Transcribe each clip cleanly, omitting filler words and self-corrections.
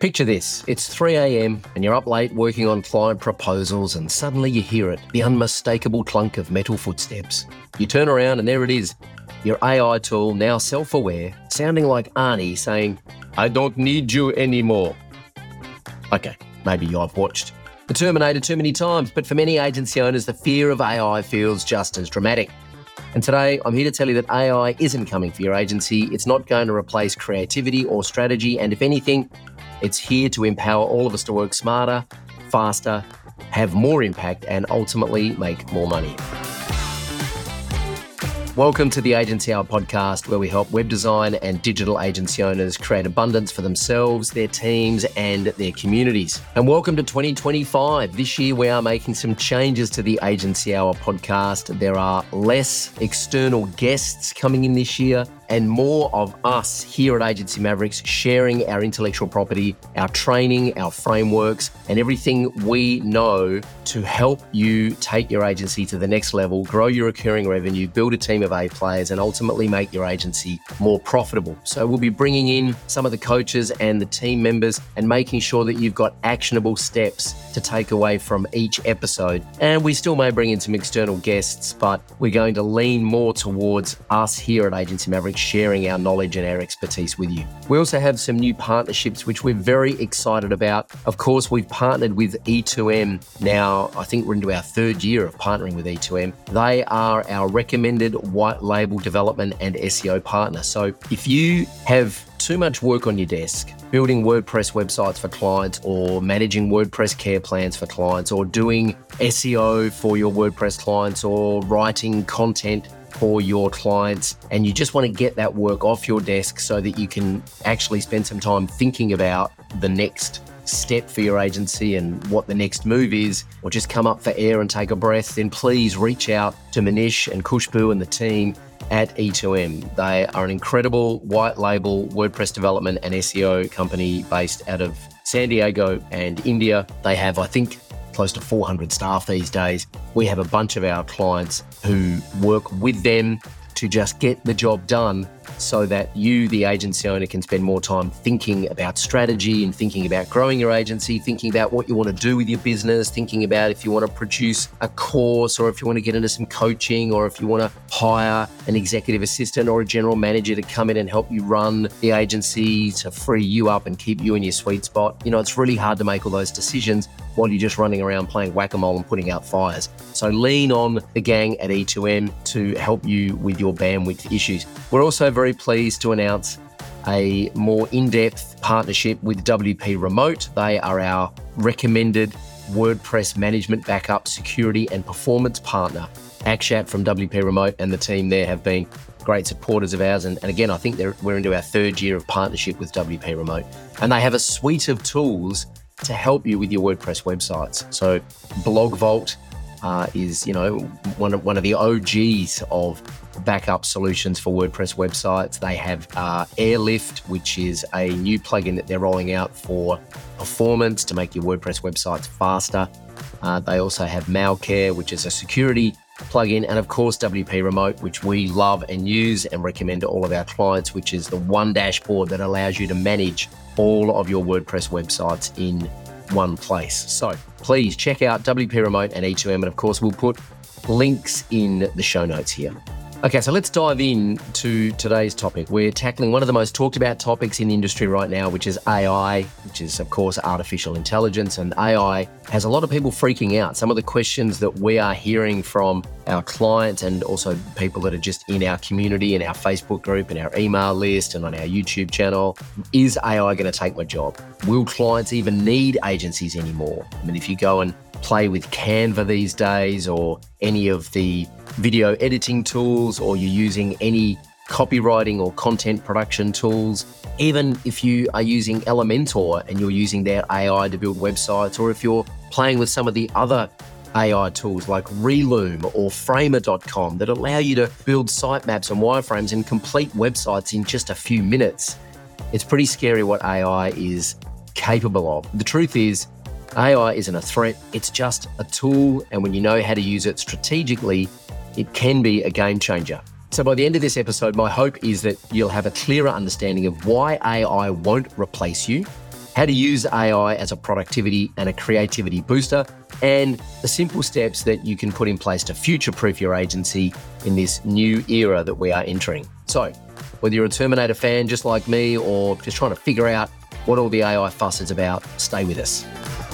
Picture this, it's 3 a.m. and you're up late working on client proposals and suddenly you hear it, the unmistakable clunk of metal footsteps. You turn around and there it is, your AI tool, now self-aware, sounding like Arnie saying, "I don't need you anymore." Okay, maybe you've watched The Terminator too many times, but for many agency owners, the fear of AI feels just as dramatic. And today, I'm here to tell you that AI isn't coming for your agency. It's not going to replace creativity or strategy. And if anything, it's here to empower all of us to work smarter, faster, have more impact, and ultimately make more money. Welcome to the Agency Hour podcast, where we help web design and digital agency owners create abundance for themselves, their teams, and their communities. And welcome to 2025. This year, we are making some changes to the Agency Hour podcast. There are less external guests coming in this year and more of us here at Agency Mavericks sharing our intellectual property, our training, our frameworks, and everything we know to help you take your agency to the next level, grow your recurring revenue, build a team of A players, and ultimately make your agency more profitable. So we'll be bringing in some of the coaches and the team members and making sure that you've got actionable steps to take away from each episode. And we still may bring in some external guests, but we're going to lean more towards us here at Agency Mavericks sharing our knowledge and our expertise with you. We also have some new partnerships, which we're very excited about. Of course, we've partnered with E2M. Now, I think we're into our third year of partnering with E2M. They are our recommended white label development and SEO partner. So if you have too much work on your desk, building WordPress websites for clients or managing WordPress care plans for clients or doing SEO for your WordPress clients or writing content for your clients, and you just want to get that work off your desk so that you can actually spend some time thinking about the next step for your agency and what the next move is, or just come up for air and take a breath, then please reach out to Manish and Khushbu and the team at E2M. They are an incredible white label WordPress development and SEO company based out of San Diego and India. They have, I think, close to 400 staff these days. We have a bunch of our clients who work with them to just get the job done so that you, the agency owner, can spend more time thinking about strategy and thinking about growing your agency, thinking about what you want to do with your business, thinking about if you want to produce a course or if you want to get into some coaching or if you want to hire an executive assistant or a general manager to come in and help you run the agency to free you up and keep you in your sweet spot. You know, it's really hard to make all those decisions while you're just running around playing whack-a-mole and putting out fires. So lean on the gang at E2M to help you with your bandwidth issues. We're also very pleased to announce a more in-depth partnership with WP Remote. They are our recommended WordPress management, backup, security, and performance partner. Akshat from WP Remote and the team there have been great supporters of ours. And again, I think we're into our third year of partnership with WP Remote. And they have a suite of tools to help you with your WordPress websites. So BlogVault is, one of the OGs of backup solutions for WordPress websites. They have Airlift, which is a new plugin that they're rolling out for performance to make your WordPress websites faster. They also have Malcare, which is a security plugin, and of course WP Remote, which we love and use and recommend to all of our clients, which is the one dashboard that allows you to manage all of your WordPress websites in one place. So please check out WP Remote and E2M, and of course we'll put links in the show notes here. Okay, so let's dive in to today's topic. We're tackling one of the most talked about topics in the industry right now, which is AI, which is, of course, artificial intelligence. And AI has a lot of people freaking out. Some of the questions that we are hearing from our clients and also people that are just in our community, in our Facebook group, in our email list, and on our YouTube channel, is AI going to take my job? Will clients even need agencies anymore? I mean, if you go and play with Canva these days or any of the video editing tools, or you're using any copywriting or content production tools, even if you are using Elementor and you're using their AI to build websites, or if you're playing with some of the other AI tools like Reloom or Framer.com that allow you to build sitemaps and wireframes and complete websites in just a few minutes, it's pretty scary what AI is capable of. The truth is, AI isn't a threat, it's just a tool, and when you know how to use it strategically, it can be a game changer. So by the end of this episode, my hope is that you'll have a clearer understanding of why AI won't replace you, how to use AI as a productivity and a creativity booster, and the simple steps that you can put in place to future-proof your agency in this new era that we are entering. So, whether you're a Terminator fan just like me or just trying to figure out what all the AI fuss is about, stay with us.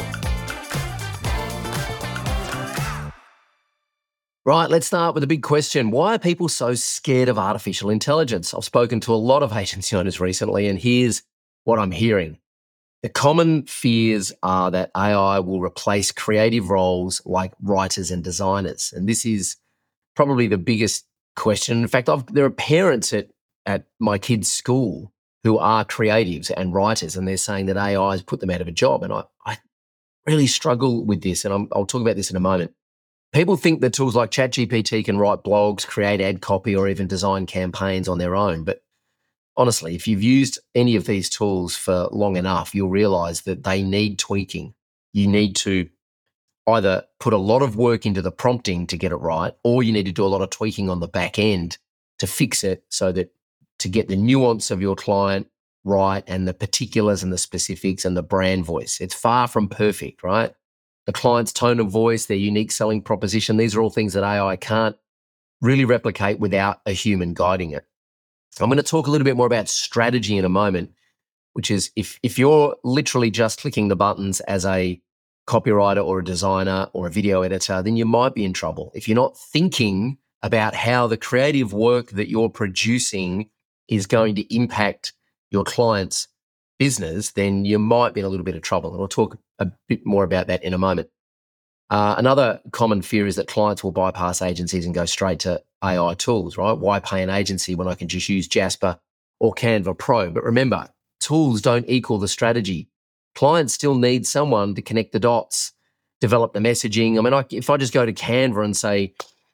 Right, let's start with a big question. Why are people so scared of artificial intelligence? I've spoken to a lot of agency owners recently, and here's what I'm hearing. The common fears are that AI will replace creative roles like writers and designers. And this is probably the biggest question. In fact, there are parents at my kids' school who are creatives and writers, and they're saying that AI has put them out of a job. And I really struggle with this, and I'll talk about this in a moment. People think that tools like ChatGPT can write blogs, create ad copy, or even design campaigns on their own. But honestly, if you've used any of these tools for long enough, you'll realize that they need tweaking. You need to either put a lot of work into the prompting to get it right, or you need to do a lot of tweaking on the back end to fix it so that to get the nuance of your client right and the particulars and the specifics and the brand voice. It's far from perfect, right? The client's tone of voice, their unique selling proposition, these are all things that AI can't really replicate without a human guiding it. I'm going to talk a little bit more about strategy in a moment, which is if you're literally just clicking the buttons as a copywriter or a designer or a video editor, then you might be in trouble. If you're not thinking about how the creative work that you're producing is going to impact your client's business, then you might be in a little bit of trouble. And I'll talk a bit more about that in a moment. Another common fear is that clients will bypass agencies and go straight to AI tools, right? Why pay an agency when I can just use Jasper or Canva Pro? But remember, tools don't equal the strategy. Clients still need someone to connect the dots, develop the messaging. I mean, if I just go to Canva and say,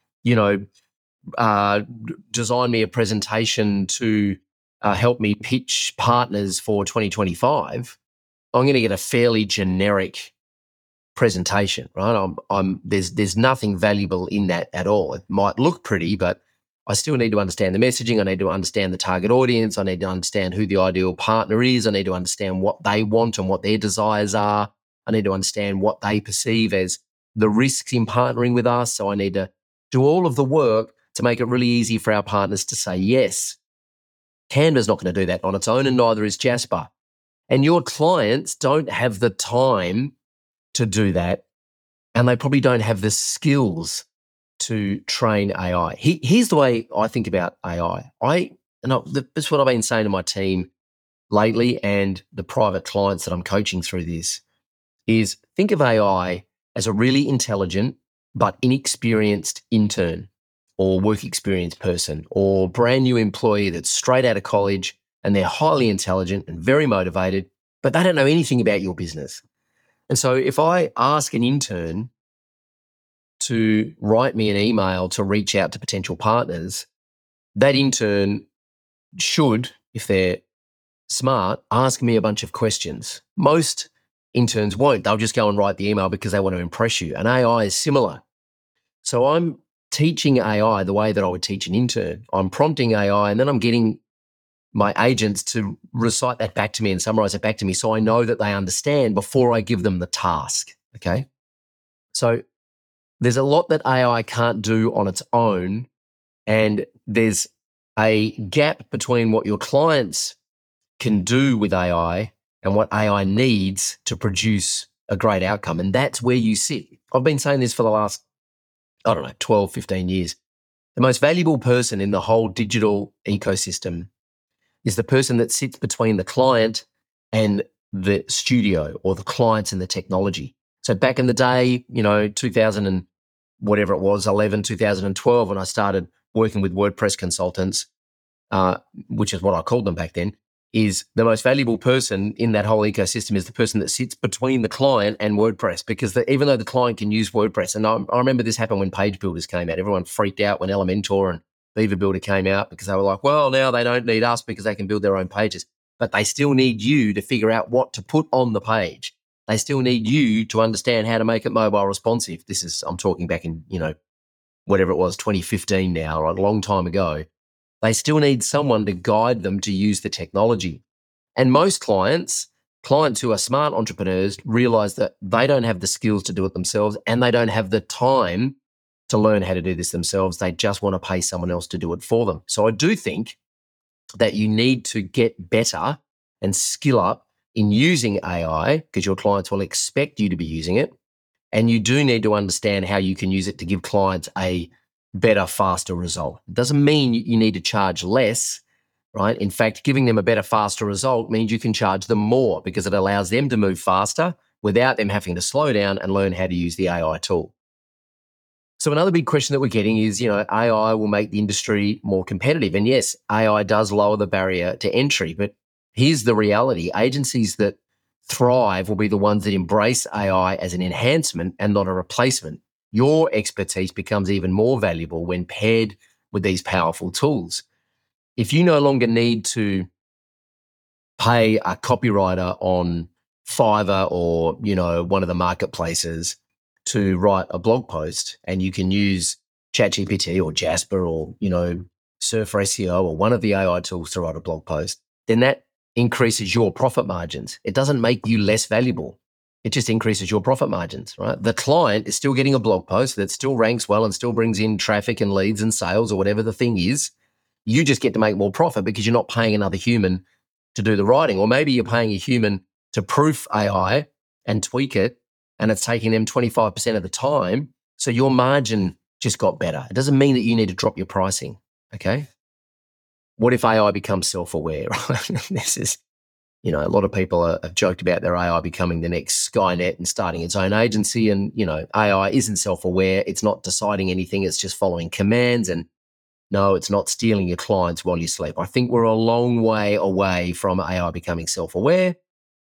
design me a presentation to help me pitch partners for 2025, I'm going to get a fairly generic presentation, right? There's nothing valuable in that at all. It might look pretty, but I still need to understand the messaging. I need to understand the target audience. I need to understand who the ideal partner is. I need to understand what they want and what their desires are. I need to understand what they perceive as the risks in partnering with us. So I need to do all of the work to make it really easy for our partners to say yes. Canva's not going to do that on its own, and neither is Jasper. And your clients don't have the time to do that, and they probably don't have the skills to train AI. Here's the way I think about AI. That's what I've been saying to my team lately and the private clients that I'm coaching through this is think of AI as a really intelligent but inexperienced intern or work experience person or brand new employee that's straight out of college and they're highly intelligent and very motivated, but they don't know anything about your business. And so if I ask an intern to write me an email to reach out to potential partners, that intern should, if they're smart, ask me a bunch of questions. Most interns won't. They'll just go and write the email because they want to impress you. And AI is similar. So I'm teaching AI the way that I would teach an intern. I'm prompting AI and then I'm getting my agents to recite that back to me and summarize it back to me so I know that they understand before I give them the task, okay? So there's a lot that AI can't do on its own, and there's a gap between what your clients can do with AI and what AI needs to produce a great outcome, and that's where you sit. I've been saying this for the last, 12, 15 years. The most valuable person in the whole digital ecosystem is the person that sits between the client and the studio or the clients and the technology. So back in the day, 2000 and whatever it was, 2012, when I started working with WordPress consultants, which is what I called them back then, is the most valuable person in that whole ecosystem is the person that sits between the client and WordPress, because even though the client can use WordPress, and I remember this happened when Page Builders came out. Everyone freaked out when Elementor and Beaver Builder came out because they were like, well, now they don't need us because they can build their own pages. But they still need you to figure out what to put on the page. They still need you to understand how to make it mobile responsive. I'm talking back in, whatever it was, 2015 now, or a long time ago. They still need someone to guide them to use the technology. And most clients clients who are smart entrepreneurs realize that they don't have the skills to do it themselves and they don't have the time to learn how to do this themselves. They just want to pay someone else to do it for them. So I do think that you need to get better and skill up in using AI because your clients will expect you to be using it. And you do need to understand how you can use it to give clients a better, faster result. It doesn't mean you need to charge less, right? In fact, giving them a better, faster result means you can charge them more because it allows them to move faster without them having to slow down and learn how to use the AI tool. So another big question that we're getting is, AI will make the industry more competitive. And yes, AI does lower the barrier to entry, but here's the reality. Agencies that thrive will be the ones that embrace AI as an enhancement and not a replacement. Your expertise becomes even more valuable when paired with these powerful tools. If you no longer need to pay a copywriter on Fiverr or, one of the marketplaces to write a blog post, and you can use ChatGPT or Jasper or, Surfer SEO or one of the AI tools to write a blog post, then that increases your profit margins. It doesn't make you less valuable. It just increases your profit margins, right? The client is still getting a blog post that still ranks well and still brings in traffic and leads and sales or whatever the thing is. You just get to make more profit because you're not paying another human to do the writing. Or maybe you're paying a human to proof AI and tweak it, and it's taking them 25% of the time. So your margin just got better. It doesn't mean that you need to drop your pricing, okay? What if AI becomes self-aware? This is, a lot of people have joked about their AI becoming the next Skynet and starting its own agency. And, AI isn't self-aware. It's not deciding anything. It's just following commands. And no, it's not stealing your clients while you sleep. I think we're a long way away from AI becoming self-aware.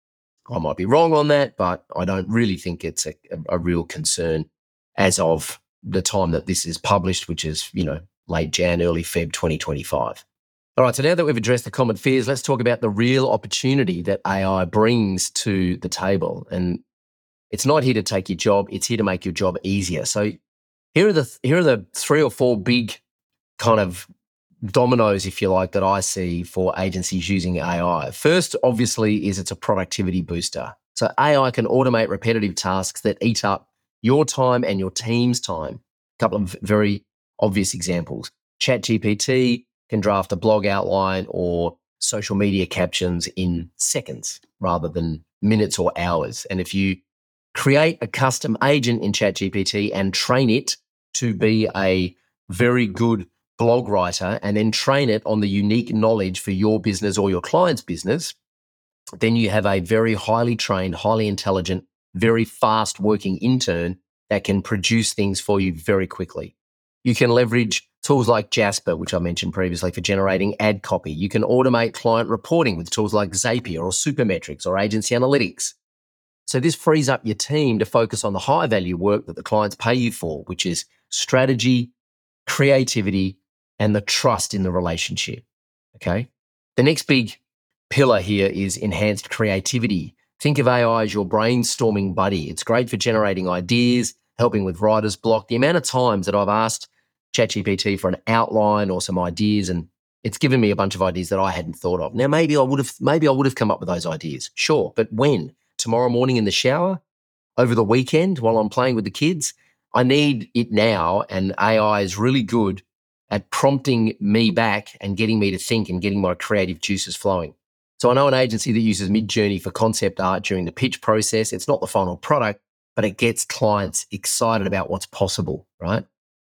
I might be wrong on that, but I don't really think it's a real concern as of the time that this is published, which is, late Jan, early Feb 2025. All right, so now that we've addressed the common fears, let's talk about the real opportunity that AI brings to the table. And it's not here to take your job, it's here to make your job easier. So here are the 3 or 4 big kind of dominoes, if you like, that I see for agencies using AI. First, obviously, is it's a productivity booster. So AI can automate repetitive tasks that eat up your time and your team's time. A couple of very obvious examples. ChatGPT can draft a blog outline or social media captions in seconds rather than minutes or hours. And if you create a custom agent in ChatGPT and train it to be a very good blog writer and then train it on the unique knowledge for your business or your client's business, then you have a very highly trained, highly intelligent, very fast working intern that can produce things for you very quickly. You can leverage tools like Jasper, which I mentioned previously, for generating ad copy. You can automate client reporting with tools like Zapier or Supermetrics or Agency Analytics. So this frees up your team to focus on the high value work that the clients pay you for, which is strategy, creativity, and the trust in the relationship, okay? The next big pillar here is enhanced creativity. Think of AI as your brainstorming buddy. It's great for generating ideas, helping with writer's block. The amount of times that I've asked ChatGPT for an outline or some ideas, and it's given me a bunch of ideas that I hadn't thought of. Now, maybe I would have come up with those ideas, sure, but when? Tomorrow morning in the shower? Over the weekend while I'm playing with the kids? I need it now, and AI is really good at prompting me back and getting me to think and getting my creative juices flowing. So I know an agency that uses Midjourney for concept art during the pitch process. It's not the final product, but it gets clients excited about what's possible, right?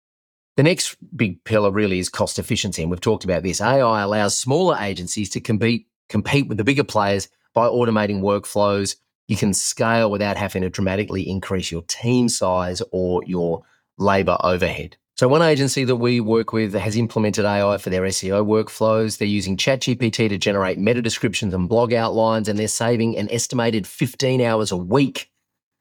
The next big pillar really is cost efficiency, and we've talked about this. AI allows smaller agencies to compete with the bigger players by automating workflows. You can scale without having to dramatically increase your team size or your labor overhead. So one agency that we work with has implemented AI for their SEO workflows. They're using ChatGPT to generate meta descriptions and blog outlines, and they're saving an estimated 15 hours a week.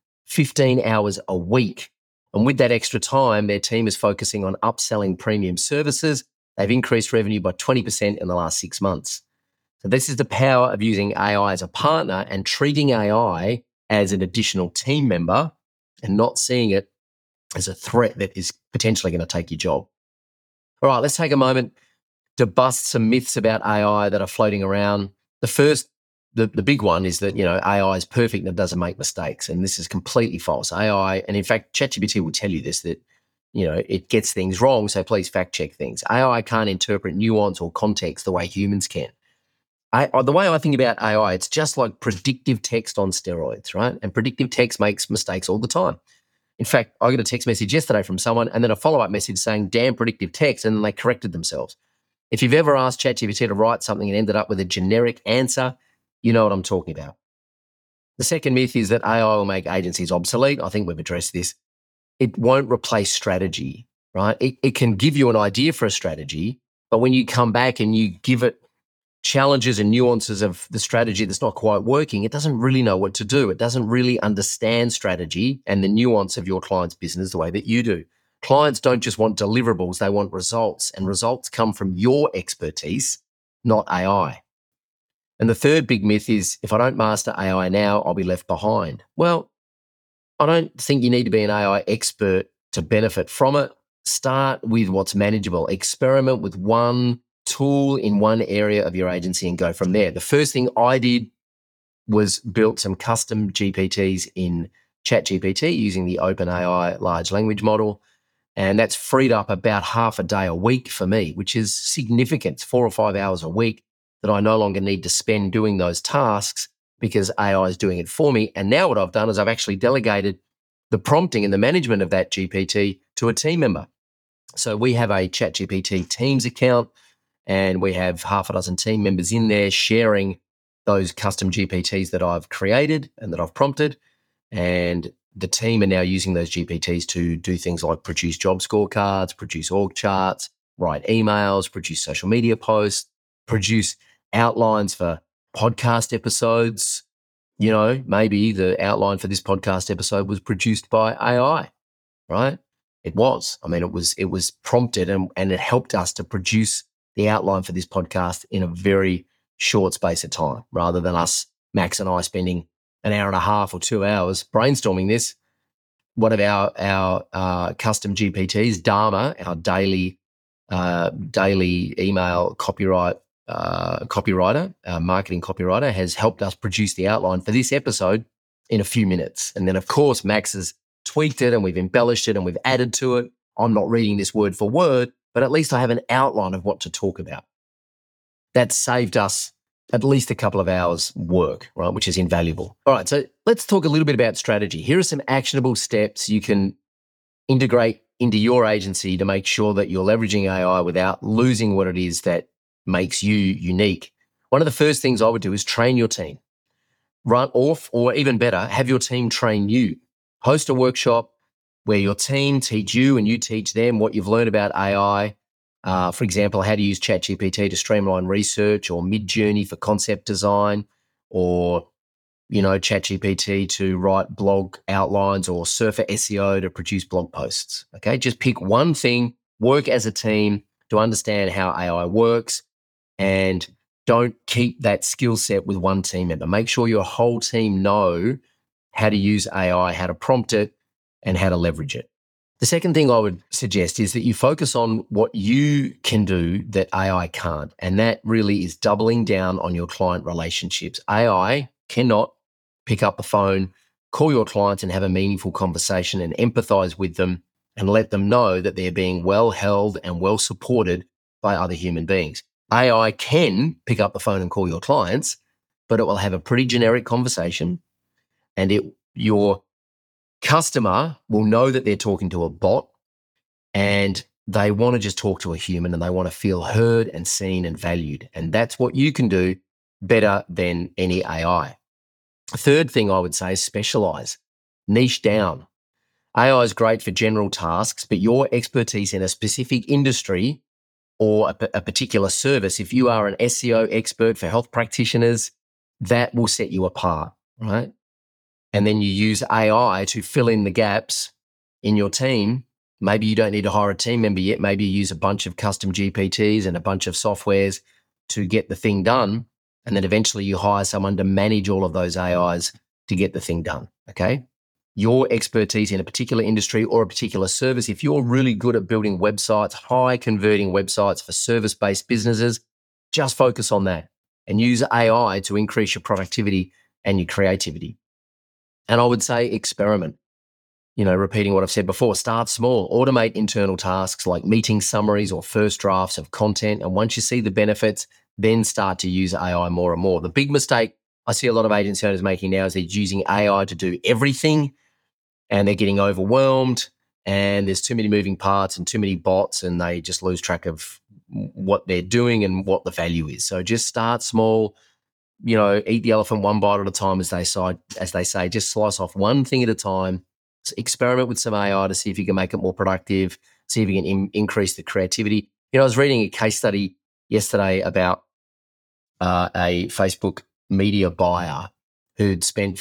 15 hours a week. And with that extra time, their team is focusing on upselling premium services. They've increased revenue by 20% in the last 6 months. So this is the power of using AI as a partner and treating AI as an additional team member and not seeing it as a threat that is potentially going to take your job. All right, let's take a moment to bust some myths about AI that are floating around. The first the big one is that, AI is perfect and it doesn't make mistakes. And this is completely false. AI, and in fact, ChatGPT will tell you this, that, it gets things wrong. So please fact check things. AI can't interpret nuance or context the way humans can. The way I think about AI, it's just like predictive text on steroids, right? And predictive text makes mistakes all the time. In fact, I got a text message yesterday from someone and then a follow-up message saying, damn predictive text, and then they corrected themselves. If you've ever asked ChatGPT to write something and ended up with a generic answer, you know what I'm talking about. The second myth is that AI will make agencies obsolete. I think we've addressed this. It won't replace strategy, right? It can give you an idea for a strategy, but when you come back and you give it challenges and nuances of the strategy that's not quite working, it doesn't really know what to do. It doesn't really understand strategy and the nuance of your client's business the way that you do. Clients don't just want deliverables, they want results, and results come from your expertise, not AI. And the third big myth is, if I don't master AI now, I'll be left behind. Well, I don't think you need to be an AI expert to benefit from it. Start with what's manageable. Experiment with one tool in one area of your agency and go from there. The first thing I did was built some custom GPTs in ChatGPT using the OpenAI large language model. And that's freed up about half a day a week for me, which is significant. It's 4 or 5 hours a week that I no longer need to spend doing those tasks because AI is doing it for me. And now what I've done is I've actually delegated the prompting and the management of that GPT to a team member. So we have a ChatGPT Teams account and we have half a dozen team members in there sharing those custom GPTs that I've created and that I've prompted. And the team are now using those GPTs to do things like produce job scorecards, produce org charts, write emails, produce social media posts, produce outlines for podcast episodes. Maybe the outline for this podcast episode was produced by AI, right? It was. I mean, it was prompted and it helped us to produce the outline for this podcast in a very short space of time, rather than us, Max and I, spending an hour and a half or 2 hours brainstorming this. One of our custom GPTs, Dharma, our daily email copywriter, marketing copywriter, has helped us produce the outline for this episode in a few minutes. And then, of course, Max has tweaked it and we've embellished it and we've added to it. I'm not reading this word for word, but at least I have an outline of what to talk about. That saved us at least a couple of hours work, right, which is invaluable. All right, so let's talk a little bit about strategy. Here are some actionable steps you can integrate into your agency to make sure that you're leveraging AI without losing what it is that makes you unique. One of the first things I would do is train your team. Run off, or even better, have your team train you. Host a workshop where your team teach you and you teach them what you've learned about AI. For example, how to use ChatGPT to streamline research, or Midjourney for concept design, or ChatGPT to write blog outlines, or Surfer SEO to produce blog posts. Okay, just pick one thing, work as a team to understand how AI works, and don't keep that skill set with one team member. Make sure your whole team know how to use AI, how to prompt it, and how to leverage it. The second thing I would suggest is that you focus on what you can do that AI can't, and that really is doubling down on your client relationships. AI cannot pick up the phone, call your clients and have a meaningful conversation and empathize with them and let them know that they're being well held and well supported by other human beings. AI can pick up the phone and call your clients, but it will have a pretty generic conversation, and your customer will know that they're talking to a bot, and they want to just talk to a human and they want to feel heard and seen and valued. And that's what you can do better than any AI. Third thing I would say is specialize, niche down. AI is great for general tasks, but your expertise in a specific industry or a particular service, if you are an SEO expert for health practitioners, that will set you apart, right? And then you use AI to fill in the gaps in your team. Maybe you don't need to hire a team member yet. Maybe you use a bunch of custom GPTs and a bunch of softwares to get the thing done. And then eventually you hire someone to manage all of those AIs to get the thing done, okay? Your expertise in a particular industry or a particular service, if you're really good at building websites, high converting websites for service-based businesses, just focus on that and use AI to increase your productivity and your creativity. And I would say experiment. Repeating what I've said before, start small, automate internal tasks like meeting summaries or first drafts of content. And once you see the benefits, then start to use AI more and more. The big mistake I see a lot of agency owners making now is they're using AI to do everything and they're getting overwhelmed and there's too many moving parts and too many bots and they just lose track of what they're doing and what the value is. So just start small, eat the elephant one bite at a time, as they say, just slice off one thing at a time. Experiment with some AI to see if you can make it more productive, see if you can increase the creativity. I was reading a case study yesterday about a Facebook media buyer who'd spent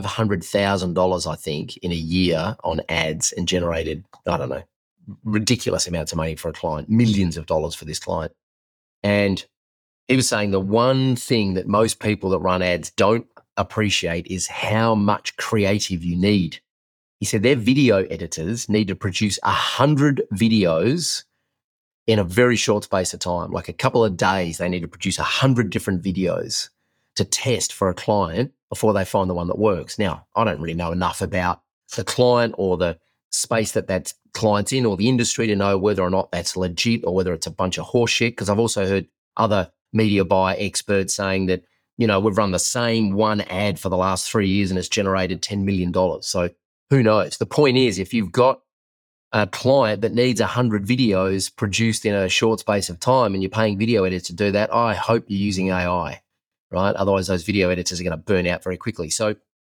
$500,000, I think, in a year on ads and generated, I don't know, ridiculous amounts of money for a client, millions of dollars for this client. And he was saying the one thing that most people that run ads don't appreciate is how much creative you need. He said their video editors need to produce 100 videos in a very short space of time, like a couple of days. They need to produce 100 different videos to test for a client before they find the one that works. Now, I don't really know enough about the client or the space that client's in or the industry to know whether or not that's legit or whether it's a bunch of horse shit, because I've also heard other media buyer experts saying that, we've run the same one ad for the last 3 years and it's generated $10 million. So who knows? The point is, if you've got a client that needs 100 videos produced in a short space of time and you're paying video editors to do that, I hope you're using AI, right? Otherwise, those video editors are going to burn out very quickly. So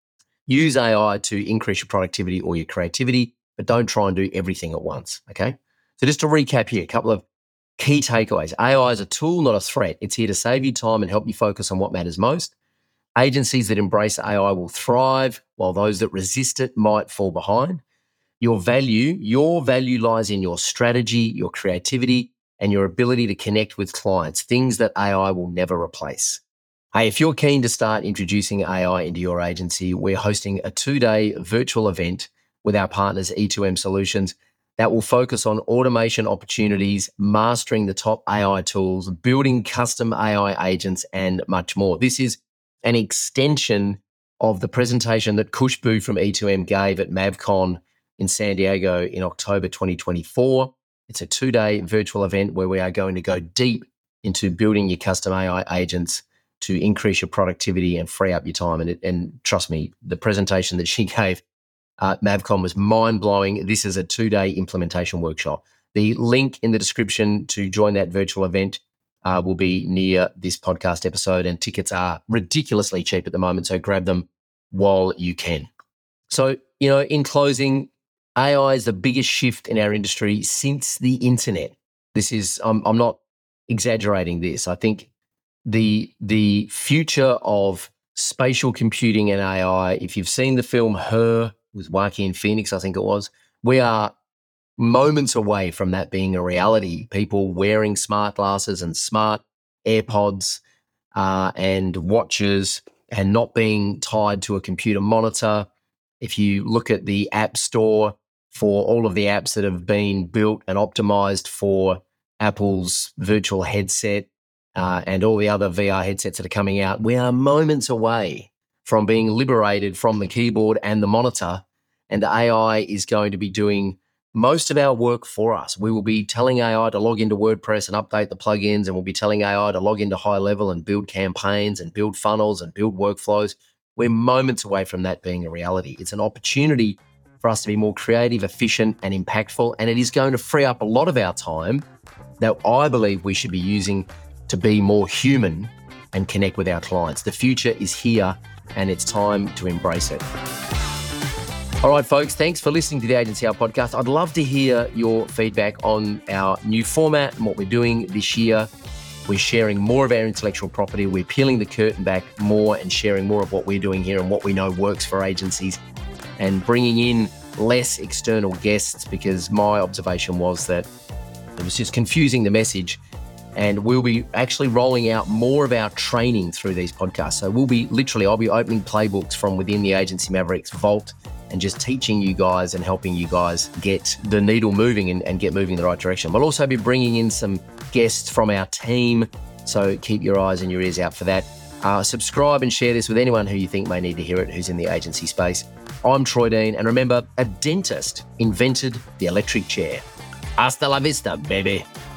use AI to increase your productivity or your creativity, but don't try and do everything at once, okay? So just to recap here, a couple of key takeaways. AI is a tool, not a threat. It's here to save you time and help you focus on what matters most. Agencies that embrace AI will thrive, while those that resist it might fall behind. Your value lies in your strategy, your creativity, and your ability to connect with clients, things that AI will never replace. Hey, if you're keen to start introducing AI into your agency, we're hosting a 2-day virtual event with our partners E2M Solutions that will focus on automation opportunities, mastering the top AI tools, building custom AI agents, and much more. This is an extension of the presentation that Khushbu from E2M gave at MavCon in San Diego in October 2024. It's a 2-day virtual event where we are going to go deep into building your custom AI agents to increase your productivity and free up your time. And trust me, the presentation that she gave at MavCon was mind-blowing. This is a 2-day implementation workshop. The link in the description to join that virtual event will be near this podcast episode, and tickets are ridiculously cheap at the moment, so grab them while you can. So, in closing, AI is the biggest shift in our industry since the internet. This is, I'm not exaggerating this. I think the future of spatial computing and AI, if you've seen the film Her with Joaquin Phoenix, I think it was, we are moments away from that being a reality. People wearing smart glasses and smart AirPods and watches and not being tied to a computer monitor. If you look at the App Store for all of the apps that have been built and optimized for Apple's virtual headset and all the other VR headsets that are coming out, we are moments away from being liberated from the keyboard and the monitor, and AI is going to be doing most of our work for us. We will be telling AI to log into WordPress and update the plugins, and we'll be telling AI to log into High Level and build campaigns and build funnels and build workflows. We're moments away from that being a reality. It's an opportunity for us to be more creative, efficient, and impactful, and it is going to free up a lot of our time that I believe we should be using to be more human and connect with our clients. The future is here, and it's time to embrace it. All right, folks, thanks for listening to the Agency Hour podcast. I'd love to hear your feedback on our new format and what we're doing this year. We're sharing more of our intellectual property. We're peeling the curtain back more and sharing more of what we're doing here and what we know works for agencies, and bringing in less external guests, because my observation was that it was just confusing the message. And we'll be actually rolling out more of our training through these podcasts. So I'll be opening playbooks from within the Agency Mavericks vault and just teaching you guys and helping you guys get the needle moving and get moving in the right direction. We'll also be bringing in some guests from our team So keep your eyes and your ears out for that. Subscribe and share this with anyone who you think may need to hear it, who's in the agency space. I'm Troy Dean, and remember, a dentist invented the electric chair. Hasta la vista, baby.